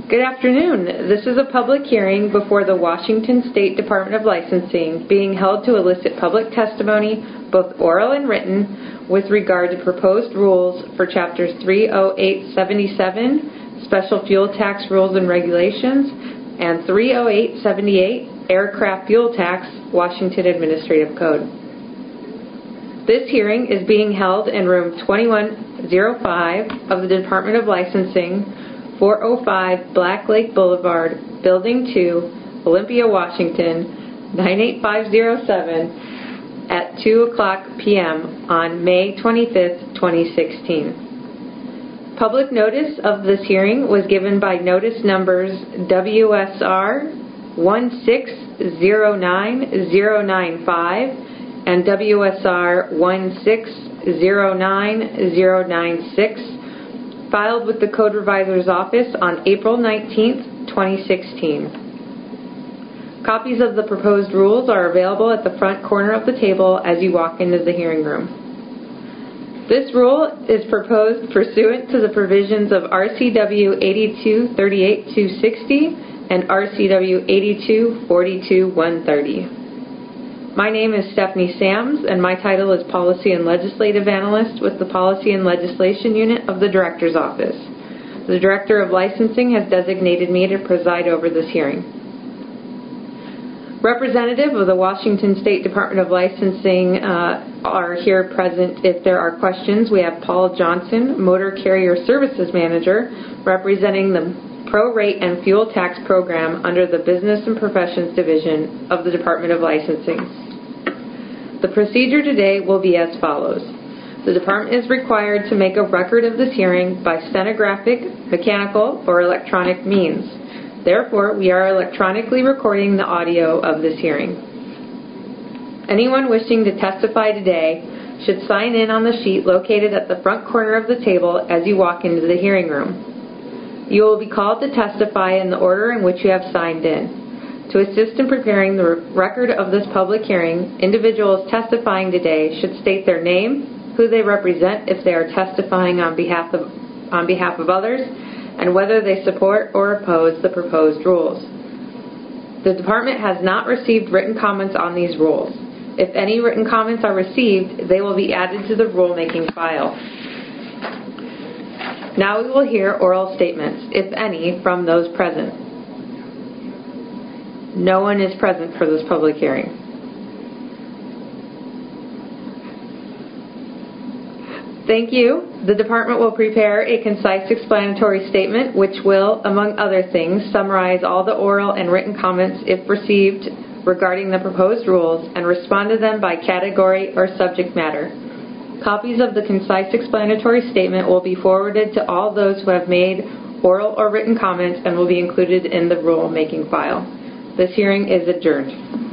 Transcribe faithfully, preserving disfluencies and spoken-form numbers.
Good afternoon. This is a public hearing before the Washington State Department of Licensing being held to elicit public testimony, both oral and written, with regard to proposed rules for Chapters three oh eight seventy-seven, Special Fuel Tax Rules and Regulations, and three oh eight seventy-eight, Aircraft Fuel Tax, Washington Administrative Code. This hearing is being held in room twenty-one oh five of the Department of Licensing, four oh five Black Lake Boulevard, Building two, Olympia, Washington, nine eight five oh seven at two o'clock p m on May twenty-fifth, twenty sixteen. Public notice of this hearing was given by notice numbers W S R one six zero nine zero nine five and W S R one six zero nine zero nine six, filed with the Code Revisor's Office on April nineteenth, twenty sixteen. Copies of the proposed rules are available at the front corner of the table as you walk into the hearing room. This rule is proposed pursuant to the provisions of R C W eighty-two thirty-eight two sixty and R C W eighty-two forty-two one thirty. My name is Stephanie Sams, and my title is Policy and Legislative Analyst with the Policy and Legislation Unit of the Director's Office. The Director of Licensing has designated me to preside over this hearing. Representative of the Washington State Department of Licensing uh, are here present if there are questions. We have Paul Johnson, Motor Carrier Services Manager, representing the Pro-Rate and Fuel Tax Program under the Business and Professions Division of the Department of Licensing. The procedure today will be as follows. The Department is required to make a record of this hearing by stenographic, mechanical, or electronic means. Therefore, we are electronically recording the audio of this hearing. Anyone wishing to testify today should sign in on the sheet located at the front corner of the table as you walk into the hearing room. You will be called to testify in the order in which you have signed in. To assist in preparing the record of this public hearing, individuals testifying today should state their name, who they represent if they are testifying on behalf of, on behalf of others, and whether they support or oppose the proposed rules. The Department has not received written comments on these rules. If any written comments are received, they will be added to the rulemaking file. Now we will hear oral statements, if any, from those present. No one is present for this public hearing. Thank you. The Department will prepare a concise explanatory statement which will, among other things, summarize all the oral and written comments, if received, regarding the proposed rules and respond to them by category or subject matter. Copies of the concise explanatory statement will be forwarded to all those who have made oral or written comments and will be included in the rulemaking file. This hearing is adjourned.